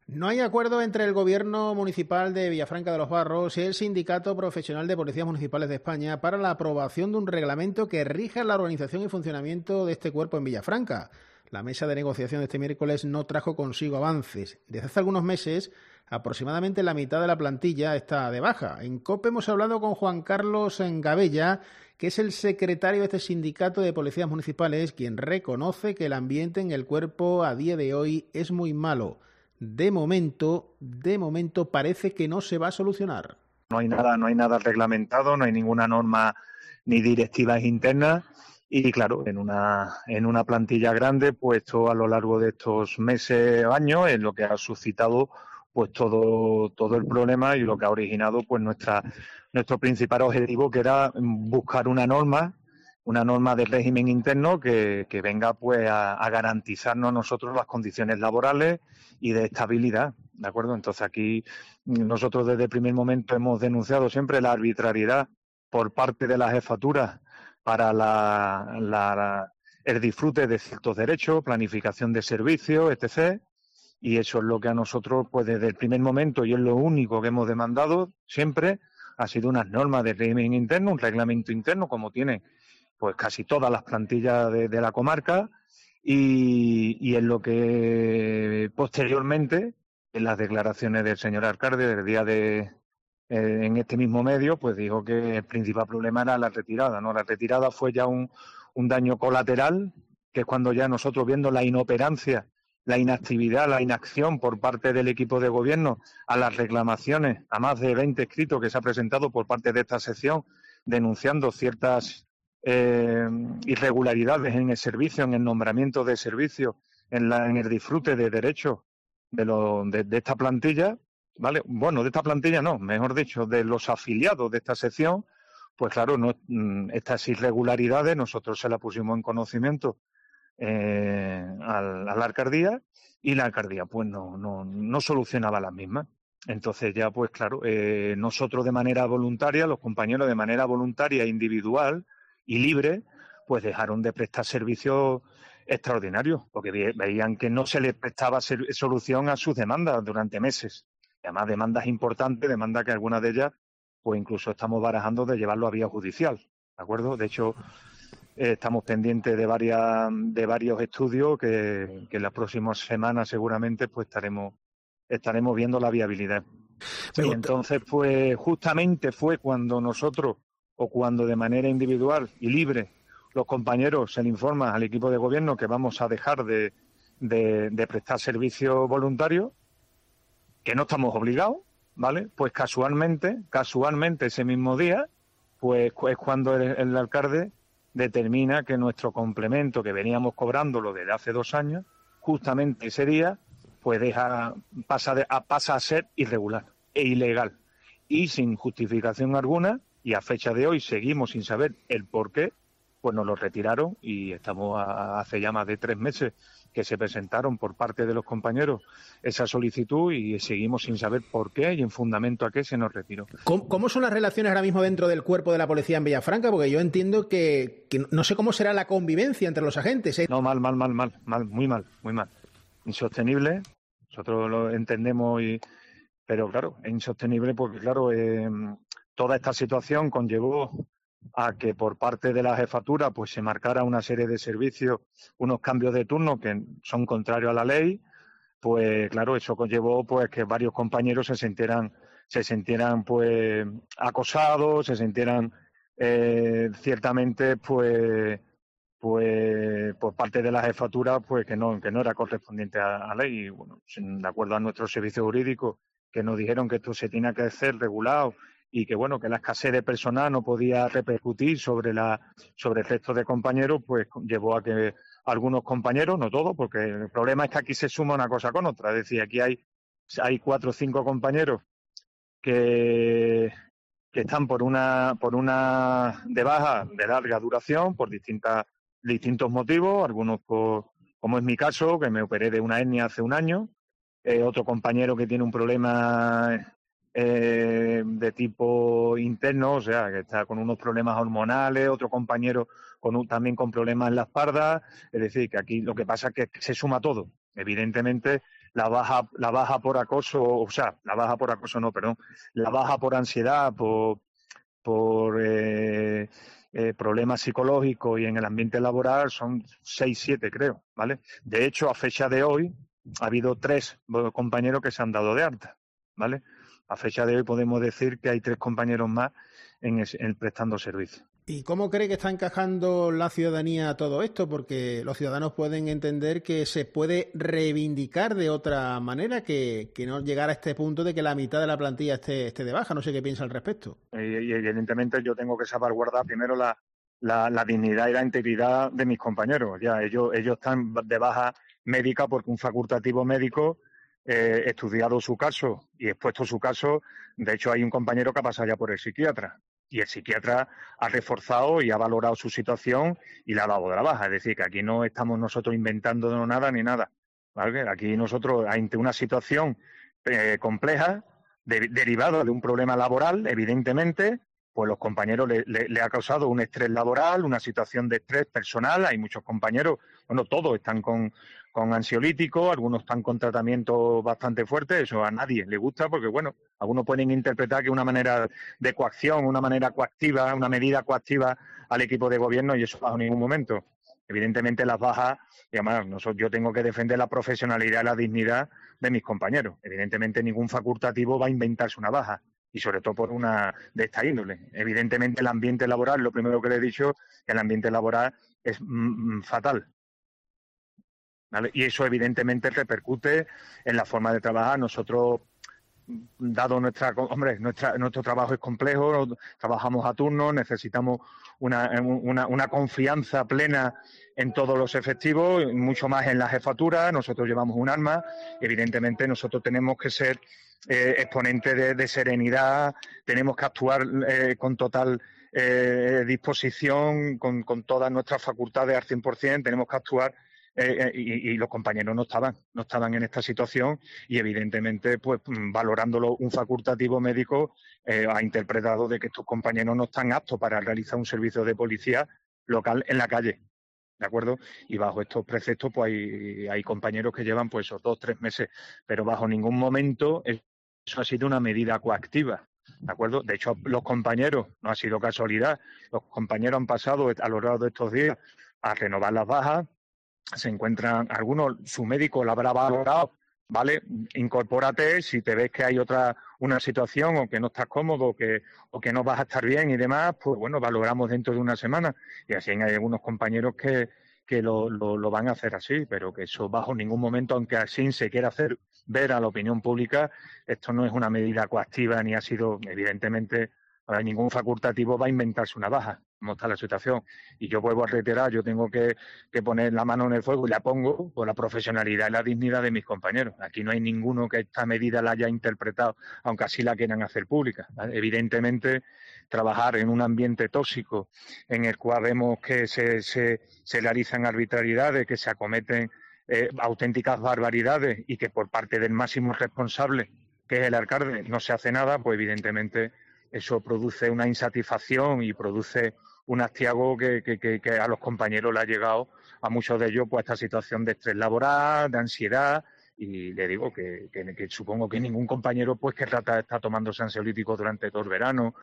No hay acuerdo entre el Gobierno municipal de Villafranca de los Barros y el Sindicato Profesional de Policías Municipales de España para la aprobación de un reglamento que rija la organización y funcionamiento de este cuerpo en Villafranca. La mesa de negociación de este miércoles no trajo consigo avances. Desde hace algunos meses, aproximadamente la mitad de la plantilla está de baja. En COPE hemos hablado con Juan Carlos Engabella, que es el secretario de este sindicato de policías municipales, quien reconoce que el ambiente en el cuerpo a día de hoy es muy malo. De momento parece que no se va a solucionar. No hay nada reglamentado, no hay ninguna norma ni directivas internas y claro, en una plantilla grande, pues todo a lo largo de estos meses o años es lo que ha suscitado pues todo el problema y lo que ha originado pues nuestro principal objetivo, que era buscar una norma de régimen interno que venga pues a garantizarnos a nosotros las condiciones laborales y de estabilidad, ¿de acuerdo? Entonces aquí nosotros desde el primer momento hemos denunciado siempre la arbitrariedad por parte de la jefatura para el disfrute de ciertos derechos, planificación de servicios, etc. Y eso es lo que a nosotros, pues desde el primer momento, y es lo único que hemos demandado siempre, ha sido unas normas de régimen interno, un reglamento interno, como tienen pues casi todas las plantillas de la comarca, y en lo que posteriormente, en las declaraciones del señor alcalde del día en este mismo medio, pues dijo que el principal problema era la retirada, ¿no? La retirada fue ya un daño colateral, que es cuando ya nosotros, viendo la inoperancia, la inactividad, la inacción por parte del equipo de gobierno a las reclamaciones, a más de 20 escritos que se ha presentado por parte de esta sección, denunciando ciertas irregularidades en el servicio, en el nombramiento de servicios, en el disfrute de derechos de esta plantilla, ¿vale? Bueno, de esta plantilla no, mejor dicho, de los afiliados de esta sección, pues claro, estas irregularidades nosotros se las pusimos en conocimiento a la alcaldía, y la alcaldía pues no solucionaba las mismas. Entonces ya pues claro, nosotros de manera voluntaria, los compañeros de manera voluntaria, individual y libre, pues dejaron de prestar servicios extraordinarios, porque veían que no se les prestaba solución a sus demandas durante meses. Además, demandas importantes, demandas que algunas de ellas, pues incluso estamos barajando de llevarlo a vía judicial, ¿de acuerdo? De hecho, estamos pendientes de varios estudios que en las próximas semanas seguramente pues estaremos viendo la viabilidad. Y entonces, pues justamente fue cuando nosotros, o cuando de manera individual y libre, los compañeros se le informa al equipo de gobierno que vamos a dejar de prestar servicios voluntarios, que no estamos obligados, ¿vale? Pues casualmente ese mismo día, pues es cuando el alcalde determina que nuestro complemento, que veníamos cobrándolo desde hace 2 años, justamente ese día, pues pasa a ser irregular e ilegal. Y sin justificación alguna, y a fecha de hoy seguimos sin saber el por qué, pues nos lo retiraron, y estamos hace ya más de 3 meses que se presentaron por parte de los compañeros esa solicitud, y seguimos sin saber por qué y en fundamento a qué se nos retiró. ¿Cómo son las relaciones ahora mismo dentro del cuerpo de la policía en Villafranca? Porque yo entiendo que no sé cómo será la convivencia entre los agentes, ¿eh? No, mal, muy mal. Insostenible, nosotros lo entendemos, pero claro, es insostenible porque claro, toda esta situación conllevó a que por parte de la jefatura pues se marcara una serie de servicios, unos cambios de turno que son contrarios a la ley. Pues claro, eso conllevó pues que varios compañeros se sintieran pues acosados, se sintieran ciertamente pues por parte de la jefatura pues que no era correspondiente a la ley. Y bueno, de acuerdo a nuestro servicio jurídico, que nos dijeron que esto se tenía que hacer regulado, y que bueno, que la escasez de personal no podía repercutir sobre el resto de compañeros, pues llevó a que algunos compañeros, no todos, porque el problema es que aquí se suma una cosa con otra. Es decir, aquí hay 4 o 5 compañeros que están por una de baja de larga duración por distintos motivos, algunos como es mi caso, que me operé de una hernia hace 1 año, otro compañero que tiene un problema de tipo interno, o sea, que está con unos problemas hormonales, otro compañero también con problemas en la espalda. Es decir, que aquí lo que pasa es que se suma todo. Evidentemente, la baja por acoso, o sea, la baja por acoso no, perdón, la baja por ansiedad, por problemas psicológicos y en el ambiente laboral son 6, 7, creo, ¿vale? De hecho, a fecha de hoy, ha habido 3 compañeros que se han dado de alta, ¿vale? A fecha de hoy podemos decir que hay 3 compañeros más en prestando servicio. ¿Y cómo cree que está encajando la ciudadanía todo esto? Porque los ciudadanos pueden entender que se puede reivindicar de otra manera, que no llegar a este punto de que la mitad de la plantilla esté de baja. No sé qué piensa al respecto. Y evidentemente yo tengo que salvaguardar primero la dignidad y la integridad de mis compañeros. Ya ellos están de baja médica porque un facultativo médico estudiado su caso y expuesto su caso. De hecho, hay un compañero que ha pasado ya por el psiquiatra. Y el psiquiatra ha reforzado y ha valorado su situación y la ha dado de la baja. Es decir, que aquí no estamos nosotros inventando nada ni nada, ¿vale? Aquí nosotros, ante una situación compleja, derivada de un problema laboral, evidentemente, pues los compañeros le ha causado un estrés laboral, una situación de estrés personal. Hay muchos compañeros, bueno, todos están con ansiolíticos, algunos están con tratamientos bastante fuertes. Eso a nadie le gusta porque, bueno, algunos pueden interpretar que es una manera de coacción, una manera coactiva, una medida coactiva al equipo de gobierno, y eso bajo ningún momento. Evidentemente las bajas, y además yo tengo que defender la profesionalidad y la dignidad de mis compañeros. Evidentemente ningún facultativo va a inventarse una baja, y sobre todo por una de esta índole. Evidentemente el ambiente laboral, lo primero que le he dicho, que el ambiente laboral es fatal, ¿vale? Y eso evidentemente repercute en la forma de trabajar. Nosotros, dado nuestro trabajo es complejo, trabajamos a turnos, necesitamos una confianza plena en todos los efectivos, mucho más en la jefatura. Nosotros llevamos un arma, evidentemente nosotros tenemos que ser exponentes de serenidad, tenemos que actuar con total disposición, con todas nuestras facultades al 100%, tenemos que actuar. Y los compañeros no estaban en esta situación, y evidentemente, pues valorándolo un facultativo médico, ha interpretado de que estos compañeros no están aptos para realizar un servicio de policía local en la calle, ¿de acuerdo? Y bajo estos preceptos, pues hay compañeros que llevan pues esos 2, 3 meses, pero bajo ningún momento eso ha sido una medida coactiva, ¿de acuerdo? De hecho, los compañeros, no ha sido casualidad, los compañeros han pasado a lo largo de estos días a renovar las bajas. Se encuentran algunos, su médico lo habrá valorado, ¿vale? Incorpórate si te ves que hay una situación o que no estás cómodo o que no vas a estar bien y demás, pues bueno, valoramos dentro de una semana. Y así hay algunos compañeros que lo van a hacer así, pero que eso bajo ningún momento, aunque así se quiera hacer ver a la opinión pública, esto no es una medida coactiva ni ha sido, evidentemente, ningún facultativo va a inventarse una baja, como está la situación. Y yo vuelvo a reiterar, yo tengo que poner la mano en el fuego y la pongo por la profesionalidad y la dignidad de mis compañeros. Aquí no hay ninguno que esta medida la haya interpretado, aunque así la quieran hacer pública, ¿vale? Evidentemente, trabajar en un ambiente tóxico en el cual vemos que se realizan arbitrariedades, que se acometen auténticas barbaridades y que por parte del máximo responsable, que es el alcalde, no se hace nada, pues evidentemente eso produce una insatisfacción y produce un hastiago que a los compañeros le ha llegado, a muchos de ellos, pues esta situación de estrés laboral, de ansiedad, y le digo que supongo que ningún compañero pues querrá estar tomándose ansiolíticos durante todo el verano